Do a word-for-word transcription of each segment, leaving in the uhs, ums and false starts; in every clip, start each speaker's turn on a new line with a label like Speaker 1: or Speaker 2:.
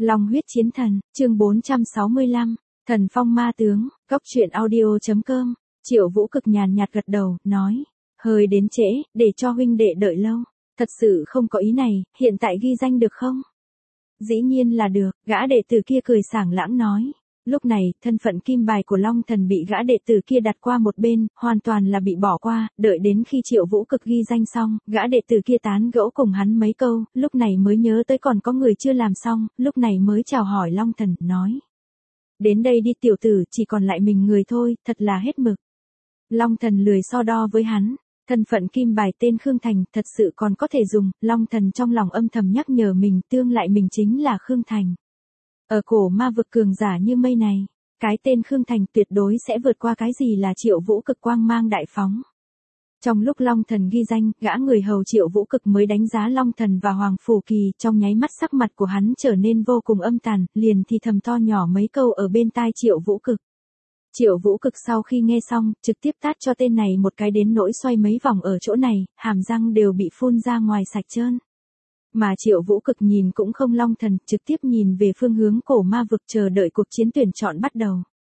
Speaker 1: Long huyết chiến thần, chương bốn trăm sáu mươi lăm, thần phong ma tướng, góc truyện audio chấm com. Triệu Vũ Cực nhàn nhạt gật đầu, nói, hơi đến trễ, để cho huynh đệ đợi lâu. Thật sự không có ý này, hiện tại ghi danh được không? Dĩ nhiên là được, gã đệ tử kia cười sảng lãng nói. Lúc này, thân phận kim bài của Long Thần bị gã đệ tử kia đặt qua một bên, hoàn toàn là bị bỏ qua, đợi đến khi Triệu Vũ Cực ghi danh xong, gã đệ tử kia tán gẫu cùng hắn mấy câu, lúc này mới nhớ tới còn có người chưa làm xong, lúc này mới chào hỏi Long Thần, nói. Đến đây đi tiểu tử, chỉ còn lại mình người thôi, thật là hết mực. Long Thần lười so đo với hắn. Thân phận kim bài tên Khương Thành thật sự còn có thể dùng, Long Thần trong lòng âm thầm nhắc nhở mình tương lại mình chính là Khương Thành. Ở cổ ma vực cường giả như mây này, cái tên Khương Thành tuyệt đối sẽ vượt qua cái gì là Triệu Vũ Cực quang mang đại phóng. Trong lúc Long Thần ghi danh, gã người hầu Triệu Vũ Cực mới đánh giá Long Thần và Hoàng Phủ Kỳ, trong nháy mắt sắc mặt của hắn trở nên vô cùng âm tàn, liền thì thầm to nhỏ mấy câu ở bên tai Triệu Vũ Cực. Triệu Vũ Cực sau khi nghe xong, trực tiếp tát cho tên này một cái đến nỗi xoay mấy vòng ở chỗ này, hàm răng đều bị phun ra ngoài sạch trơn. Mà Triệu Vũ Cực nhìn cũng không Long Thần, trực tiếp nhìn về phương hướng cổ ma vực chờ đợi cuộc chiến tuyển chọn bắt đầu.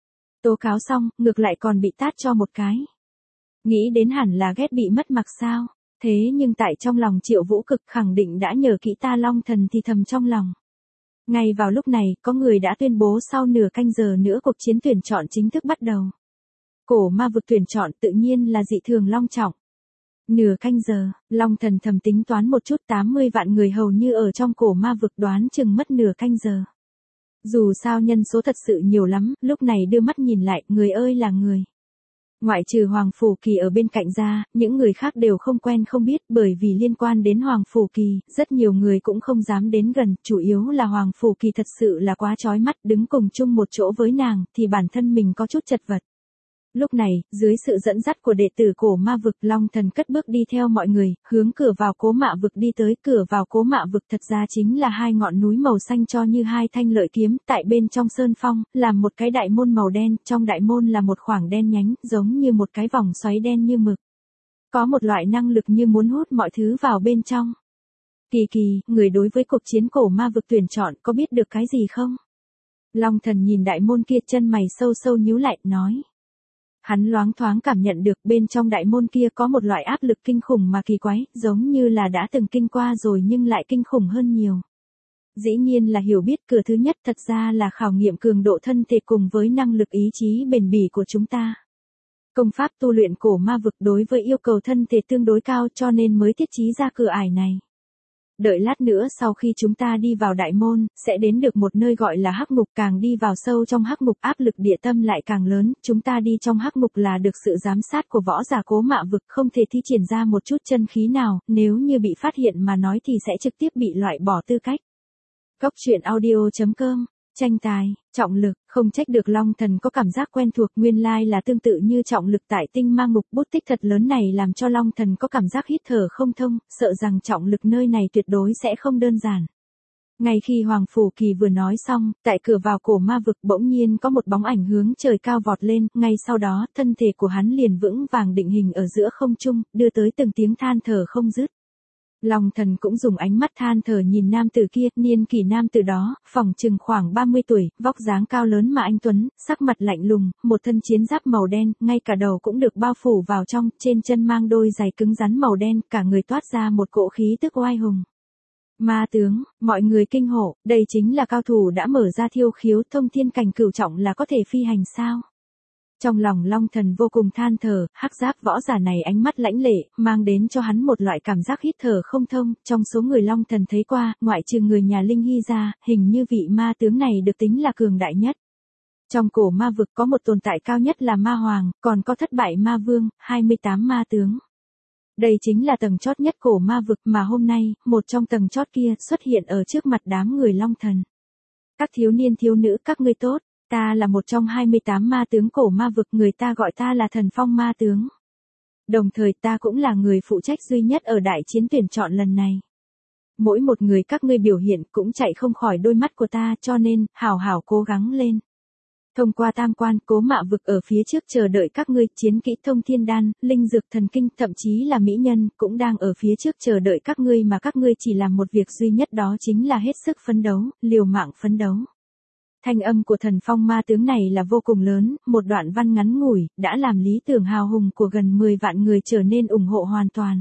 Speaker 1: Tố cáo xong, ngược lại còn bị tát cho một cái. Nghĩ đến hẳn là ghét bị mất mặt sao, thế nhưng tại trong lòng Triệu Vũ Cực khẳng định đã nhờ kỹ ta Long Thần thì thầm trong lòng. Ngay vào lúc này, có người đã tuyên bố sau nửa canh giờ nữa cuộc chiến tuyển chọn chính thức bắt đầu. Cổ ma vực tuyển chọn tự nhiên là dị thường long trọng. Nửa canh giờ, Long Thần thầm tính toán một chút tám mươi vạn người hầu như ở trong cổ ma vực đoán chừng mất nửa canh giờ. Dù sao nhân số thật sự nhiều lắm, lúc này đưa mắt nhìn lại, người ơi là người. Ngoại trừ Hoàng Phủ Kỳ ở bên cạnh ra, những người khác đều không quen không biết bởi vì liên quan đến Hoàng Phủ Kỳ, rất nhiều người cũng không dám đến gần, chủ yếu là Hoàng Phủ Kỳ thật sự là quá chói mắt, đứng cùng chung một chỗ với nàng, thì bản thân mình có chút chật vật. Lúc này, dưới sự dẫn dắt của đệ tử cổ ma vực, Long Thần cất bước đi theo mọi người, hướng cửa vào cố mạ vực đi tới. Cửa vào cố mạ vực thật ra chính là hai ngọn núi màu xanh cho như hai thanh lợi kiếm, tại bên trong sơn phong, làm một cái đại môn màu đen, trong đại môn là một khoảng đen nhánh, giống như một cái vòng xoáy đen như mực. Có một loại năng lực như muốn hút mọi thứ vào bên trong. Kỳ Kỳ, người đối với cuộc chiến cổ ma vực tuyển chọn có biết được cái gì không? Long Thần nhìn đại môn kia, chân mày sâu sâu nhíu lại, nói. Hắn loáng thoáng cảm nhận được bên trong đại môn kia có một loại áp lực kinh khủng mà kỳ quái, giống như là đã từng kinh qua rồi nhưng lại kinh khủng hơn nhiều. Dĩ nhiên là hiểu biết cửa thứ nhất thật ra là khảo nghiệm cường độ thân thể cùng với năng lực ý chí bền bỉ của chúng ta. Công pháp tu luyện cổ ma vực đối với yêu cầu thân thể tương đối cao cho nên mới thiết trí ra cửa ải này. Đợi lát nữa sau khi chúng ta đi vào đại môn, sẽ đến được một nơi gọi là hắc ngục, càng đi vào sâu trong hắc ngục áp lực địa tâm lại càng lớn, chúng ta đi trong hắc ngục là được sự giám sát của võ giả cố mạ vực, không thể thi triển ra một chút chân khí nào, nếu như bị phát hiện mà nói thì sẽ trực tiếp bị loại bỏ tư cách. Góc truyện audio chấm com. Tranh tài, trọng lực, không trách được Long Thần có cảm giác quen thuộc, nguyên lai là tương tự như trọng lực tại tinh ma ngục. Bút tích thật lớn này làm cho Long Thần có cảm giác hít thở không thông, sợ rằng trọng lực nơi này tuyệt đối sẽ không đơn giản. Ngay khi Hoàng Phủ Kỳ vừa nói xong, tại cửa vào cổ ma vực bỗng nhiên có một bóng ảnh hướng trời cao vọt lên, ngay sau đó, thân thể của hắn liền vững vàng định hình ở giữa không trung, đưa tới từng tiếng than thở không dứt. Long Thần cũng dùng ánh mắt than thở nhìn nam tử kia, niên kỷ nam tử đó, phỏng chừng khoảng ba mươi tuổi, vóc dáng cao lớn mà anh tuấn, sắc mặt lạnh lùng, một thân chiến giáp màu đen, ngay cả đầu cũng được bao phủ vào trong, trên chân mang đôi giày cứng rắn màu đen, cả người toát ra một cỗ khí tức oai hùng. Ma tướng, mọi người kinh hổ, đây chính là cao thủ đã mở ra thiêu khiếu thông thiên cảnh cửu trọng là có thể phi hành sao? Trong lòng Long Thần vô cùng than thở, hắc giáp võ giả này ánh mắt lãnh lệ, mang đến cho hắn một loại cảm giác hít thở không thông, trong số người Long Thần thấy qua, ngoại trừ người nhà Linh Hy ra, hình như vị ma tướng này được tính là cường đại nhất. Trong cổ ma vực có một tồn tại cao nhất là ma hoàng, còn có thất bại ma vương, hai mươi tám ma tướng. Đây chính là tầng chót nhất cổ ma vực mà hôm nay, một trong tầng chót kia xuất hiện ở trước mặt đám người Long Thần. Các thiếu niên thiếu nữ các ngươi tốt. Ta là một trong hai mươi tám ma tướng cổ ma vực, người ta gọi ta là thần phong ma tướng. Đồng thời ta cũng là người phụ trách duy nhất ở đại chiến tuyển chọn lần này. Mỗi một người các ngươi biểu hiện cũng chạy không khỏi đôi mắt của ta cho nên, hảo hảo cố gắng lên. Thông qua tam quan, Cố Mạ Vực ở phía trước chờ đợi các ngươi, chiến kỹ thông thiên đan, linh dược thần kinh, thậm chí là mỹ nhân, cũng đang ở phía trước chờ đợi các ngươi mà các ngươi chỉ làm một việc duy nhất, đó chính là hết sức phấn đấu, liều mạng phấn đấu. Thanh âm của Thần Phong Ma Tướng này là vô cùng lớn, một đoạn văn ngắn ngủi, đã làm lý tưởng hào hùng của gần mười vạn người trở nên ủng hộ hoàn toàn.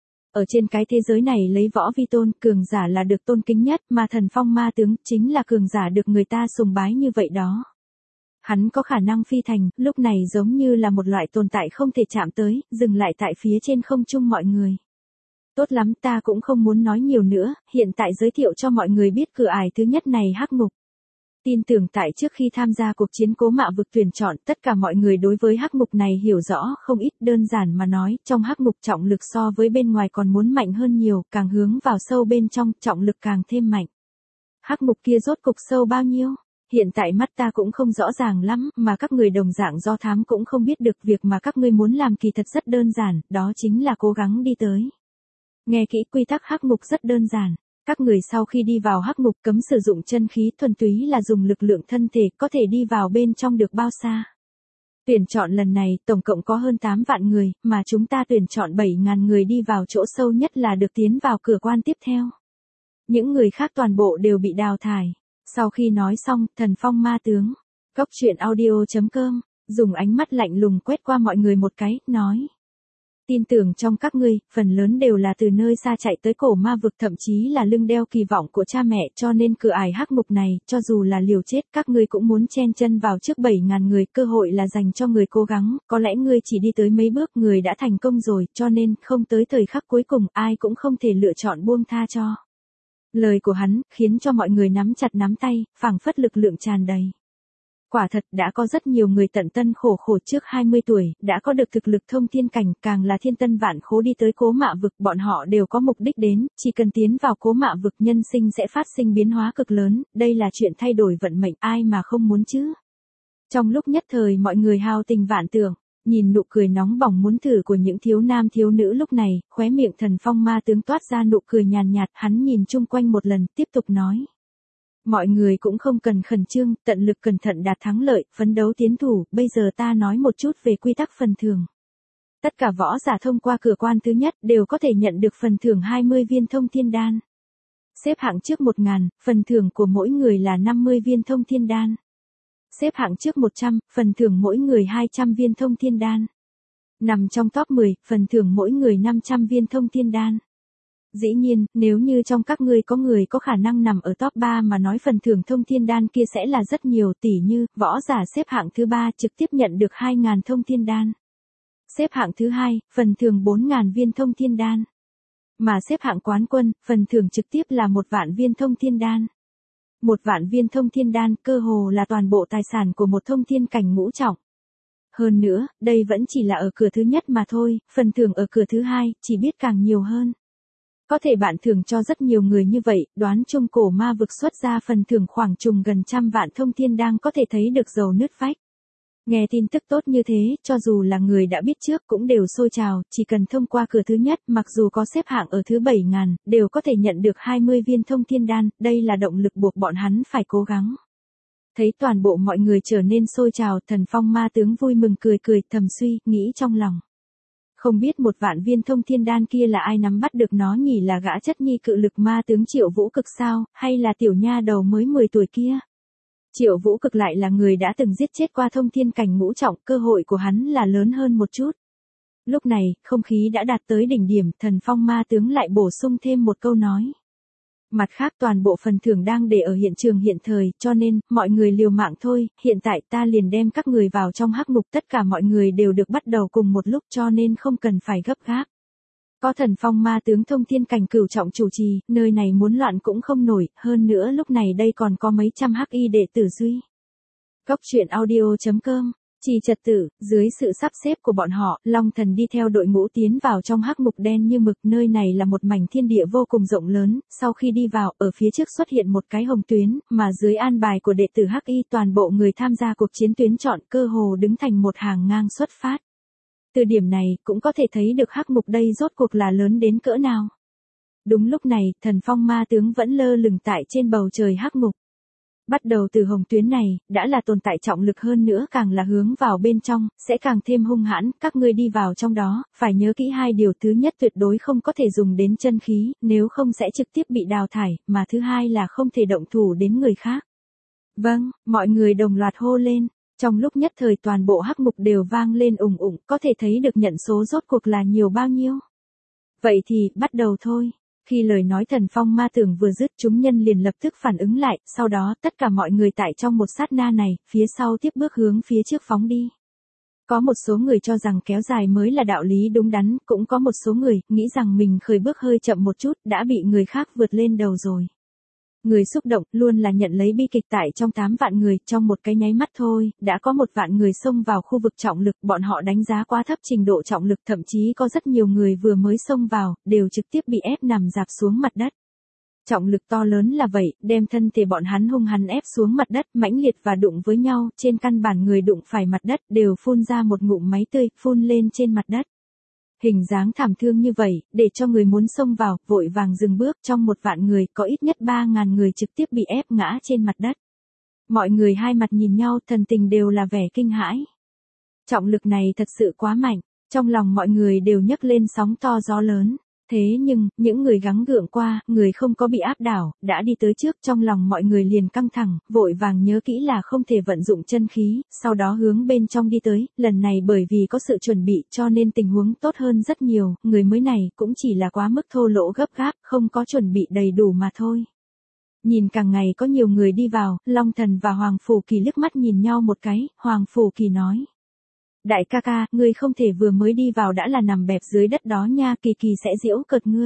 Speaker 1: Ở trên cái thế giới này lấy võ vi tôn, cường giả là được tôn kính nhất, mà Thần Phong Ma Tướng chính là cường giả được người ta sùng bái như vậy đó. Hắn có khả năng phi thành, lúc này giống như là một loại tồn tại không thể chạm tới, dừng lại tại phía trên không trung mọi người. Tốt lắm, ta cũng không muốn nói nhiều nữa, hiện tại giới thiệu cho mọi người biết cửa ải thứ nhất này, hắc ngục. Tin tưởng tại trước khi tham gia cuộc chiến Cố Mạ Vực tuyển chọn, tất cả mọi người đối với hắc ngục này hiểu rõ không ít, đơn giản mà nói, trong hắc ngục trọng lực so với bên ngoài còn muốn mạnh hơn nhiều, càng hướng vào sâu bên trong, trọng lực càng thêm mạnh. Hắc ngục kia rốt cục sâu bao nhiêu? Hiện tại mắt ta cũng không rõ ràng lắm, mà các người đồng dạng do thám cũng không biết được, việc mà các ngươi muốn làm kỳ thật rất đơn giản, đó chính là cố gắng đi tới. Nghe kỹ, quy tắc hắc ngục rất đơn giản. Các người sau khi đi vào hắc ngục cấm sử dụng chân khí, thuần túy là dùng lực lượng thân thể, có thể đi vào bên trong được bao xa. Tuyển chọn lần này, tổng cộng có hơn tám vạn người, mà chúng ta tuyển chọn bảy ngàn người đi vào chỗ sâu nhất là được tiến vào cửa quan tiếp theo. Những người khác toàn bộ đều bị đào thải. Sau khi nói xong, Thần Phong Ma Tướng, Cốc Truyện Audio chấm com, dùng ánh mắt lạnh lùng quét qua mọi người một cái, nói. Tin tưởng trong các ngươi, phần lớn đều là từ nơi xa chạy tới cổ ma vực, thậm chí là lưng đeo kỳ vọng của cha mẹ, cho nên cửa ải hắc ngục này, cho dù là liều chết, các ngươi cũng muốn chen chân vào trước bảy ngàn người, cơ hội là dành cho người cố gắng, có lẽ ngươi chỉ đi tới mấy bước, người đã thành công rồi, cho nên, không tới thời khắc cuối cùng, ai cũng không thể lựa chọn buông tha cho. Lời của hắn, khiến cho mọi người nắm chặt nắm tay, phảng phất lực lượng tràn đầy. Quả thật, đã có rất nhiều người tận tân khổ khổ trước hai mươi tuổi, đã có được thực lực thông thiên cảnh, càng là thiên tân vạn khố đi tới Cố Mạ Vực, bọn họ đều có mục đích đến, chỉ cần tiến vào Cố Mạ Vực nhân sinh sẽ phát sinh biến hóa cực lớn, đây là chuyện thay đổi vận mệnh, ai mà không muốn chứ. Trong lúc nhất thời mọi người hao tình vạn tưởng, nhìn nụ cười nóng bỏng muốn thử của những thiếu nam thiếu nữ lúc này, khóe miệng Thần Phong Ma Tướng toát ra nụ cười nhàn nhạt, hắn nhìn chung quanh một lần, tiếp tục nói. Mọi người cũng không cần khẩn trương, tận lực cẩn thận đạt thắng lợi, phấn đấu tiến thủ, bây giờ ta nói một chút về quy tắc phần thưởng. Tất cả võ giả thông qua cửa quan thứ nhất đều có thể nhận được phần thưởng hai mươi viên thông thiên đan. Xếp hạng trước một ngàn, phần thưởng của mỗi người là năm mươi viên thông thiên đan. Xếp hạng trước một trăm, phần thưởng mỗi người hai trăm viên thông thiên đan. Nằm trong top mười, phần thưởng mỗi người năm trăm viên thông thiên đan. Dĩ nhiên, nếu như trong các ngươi có người có khả năng nằm ở top ba mà nói phần thưởng thông thiên đan kia sẽ là rất nhiều, tỷ như, võ giả xếp hạng thứ ba trực tiếp nhận được hai ngàn thông thiên đan. Xếp hạng thứ hai, phần thưởng bốn ngàn viên thông thiên đan. Mà xếp hạng quán quân, phần thưởng trực tiếp là một vạn viên thông thiên đan. Một vạn viên thông thiên đan cơ hồ là toàn bộ tài sản của một thông thiên cảnh ngũ trọng. Hơn nữa, đây vẫn chỉ là ở cửa thứ nhất mà thôi, phần thưởng ở cửa thứ hai, chỉ biết càng nhiều hơn. Có thể bạn thưởng cho rất nhiều người như vậy, đoán chung cổ ma vực xuất ra phần thưởng khoảng chừng gần trăm vạn thông thiên đang có thể thấy được dầu nứt vách. Nghe tin tức tốt như thế, cho dù là người đã biết trước cũng đều sôi trào, chỉ cần thông qua cửa thứ nhất, mặc dù có xếp hạng ở thứ bảy ngàn, đều có thể nhận được hai mươi viên thông thiên đan, đây là động lực buộc bọn hắn phải cố gắng. Thấy toàn bộ mọi người trở nên sôi trào, Thần Phong Ma Tướng vui mừng cười cười, thầm suy, nghĩ trong lòng. Không biết một vạn viên thông thiên đan kia là ai nắm bắt được nó nhỉ, là gã chất nhi cự lực ma tướng Triệu Vũ Cực sao, hay là tiểu nha đầu mới mười tuổi kia? Triệu Vũ Cực lại là người đã từng giết chết qua thông thiên cảnh ngũ trọng, cơ hội của hắn là lớn hơn một chút. Lúc này, không khí đã đạt tới đỉnh điểm, Thần Phong Ma Tướng lại bổ sung thêm một câu nói. Mặt khác toàn bộ phần thưởng đang để ở hiện trường hiện thời, cho nên, mọi người liều mạng thôi, hiện tại ta liền đem các người vào trong hắc ngục, tất cả mọi người đều được bắt đầu cùng một lúc cho nên không cần phải gấp gáp. Có Thần Phong Ma Tướng thông thiên cảnh cửu trọng chủ trì, nơi này muốn loạn cũng không nổi, hơn nữa lúc này đây còn có mấy trăm hắc y đệ tử duy. Cốc Truyện Audio chấm com. Chỉ trật tự, dưới sự sắp xếp của bọn họ, Long Thần đi theo đội ngũ tiến vào trong hắc ngục đen như mực, nơi này là một mảnh thiên địa vô cùng rộng lớn, sau khi đi vào, ở phía trước xuất hiện một cái hồng tuyến, mà dưới an bài của đệ tử hắc y toàn bộ người tham gia cuộc chiến tuyến chọn cơ hồ đứng thành một hàng ngang xuất phát. Từ điểm này, cũng có thể thấy được hắc ngục đây rốt cuộc là lớn đến cỡ nào. Đúng lúc này, Thần Phong Ma Tướng vẫn lơ lửng tại trên bầu trời hắc ngục. Bắt đầu từ hồng tuyến này, đã là tồn tại trọng lực hơn nữa càng là hướng vào bên trong, sẽ càng thêm hung hãn, các ngươi đi vào trong đó, phải nhớ kỹ hai điều, thứ nhất tuyệt đối không có thể dùng đến chân khí, nếu không sẽ trực tiếp bị đào thải, mà thứ hai là không thể động thủ đến người khác. Vâng, mọi người đồng loạt hô lên, trong lúc nhất thời toàn bộ hắc ngục đều vang lên ùng ùng, có thể thấy được nhận số rốt cuộc là nhiều bao nhiêu. Vậy thì, bắt đầu thôi. Khi lời nói thần phong ma tưởng vừa dứt, chúng nhân liền lập tức phản ứng lại, sau đó tất cả mọi người tại trong một sát na này, phía sau tiếp bước hướng phía trước phóng đi. Có một số người cho rằng kéo dài mới là đạo lý đúng đắn, cũng có một số người nghĩ rằng mình khởi bước hơi chậm một chút, đã bị người khác vượt lên đầu rồi. Người xúc động luôn là nhận lấy bi kịch tại trong tám vạn người, trong một cái nháy mắt thôi, đã có một vạn người xông vào khu vực trọng lực, bọn họ đánh giá quá thấp trình độ trọng lực, thậm chí có rất nhiều người vừa mới xông vào, đều trực tiếp bị ép nằm dạp xuống mặt đất. Trọng lực to lớn là vậy, đem thân thể bọn hắn hung hăng ép xuống mặt đất, mãnh liệt và đụng với nhau, trên căn bản người đụng phải mặt đất, đều phun ra một ngụm máu tươi, phun lên trên mặt đất. Hình dáng thảm thương như vậy, để cho người muốn xông vào, vội vàng dừng bước, trong một vạn người, có ít nhất ba ngàn người trực tiếp bị ép ngã trên mặt đất. Mọi người hai mặt nhìn nhau, thần tình đều là vẻ kinh hãi. Trọng lực này thật sự quá mạnh, trong lòng mọi người đều nhấc lên sóng to gió lớn. Thế nhưng, những người gắng gượng qua, người không có bị áp đảo, đã đi tới trước, trong lòng mọi người liền căng thẳng, vội vàng nhớ kỹ là không thể vận dụng chân khí, sau đó hướng bên trong đi tới, lần này bởi vì có sự chuẩn bị cho nên tình huống tốt hơn rất nhiều, người mới này cũng chỉ là quá mức thô lỗ gấp gáp, không có chuẩn bị đầy đủ mà thôi. Nhìn càng ngày có nhiều người đi vào, Long Thần và Hoàng Phủ Kỳ liếc mắt nhìn nhau một cái, Hoàng Phủ Kỳ nói. Đại ca ca, ngươi không thể vừa mới đi vào đã là nằm bẹp dưới đất đó nha, Kỳ Kỳ sẽ giễu cợt ngươi.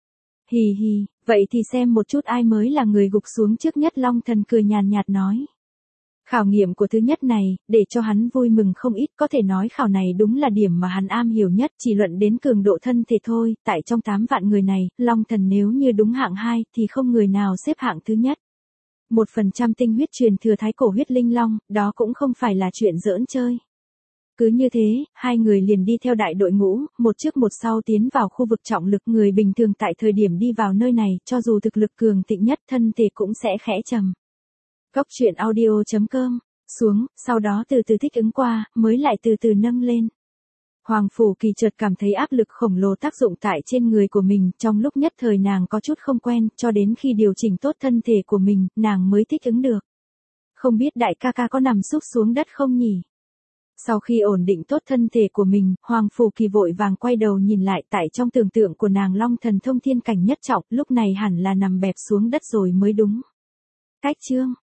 Speaker 1: Hì hì, vậy thì xem một chút ai mới là người gục xuống trước nhất, Long Thần cười nhàn nhạt nói. Khảo nghiệm của thứ nhất này, để cho hắn vui mừng không ít, có thể nói khảo này đúng là điểm mà hắn am hiểu nhất, chỉ luận đến cường độ thân thể thôi, tại trong tám vạn người này, Long Thần nếu như đúng hạng hai, thì không người nào xếp hạng thứ nhất. Một phần trăm tinh huyết truyền thừa thái cổ huyết linh long, đó cũng không phải là chuyện giỡn chơi. Cứ như thế, hai người liền đi theo đại đội ngũ, một trước một sau tiến vào khu vực trọng lực, người bình thường tại thời điểm đi vào nơi này, cho dù thực lực cường thịnh nhất, thân thể cũng sẽ khẽ trầm. Góc truyện audio chấm com, xuống, sau đó từ từ thích ứng qua, mới lại từ từ nâng lên. Hoàng Phủ Kỳ chợt cảm thấy áp lực khổng lồ tác dụng tại trên người của mình, trong lúc nhất thời nàng có chút không quen, cho đến khi điều chỉnh tốt thân thể của mình, nàng mới thích ứng được. Không biết đại ca ca có nằm súp xuống đất không nhỉ? Sau khi ổn định tốt thân thể của mình, Hoàng Phủ Kỳ vội vàng quay đầu nhìn lại, tại trong tưởng tượng của nàng Long Thần thông thiên cảnh nhất trọng, lúc này hẳn là nằm bẹp xuống đất rồi mới đúng. Cách chương